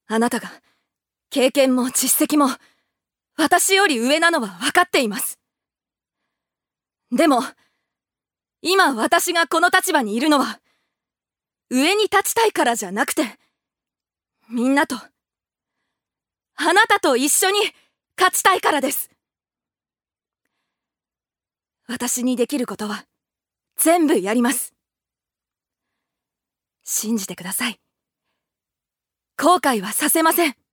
あなたが経験も実績も私より上なのは分かっています。でも今私がこの立場にいるのは上に立ちたいからじゃなくて、みんなと、あなたと一緒に勝ちたいからです。私にできることは全部やります。信じてください。後悔はさせません。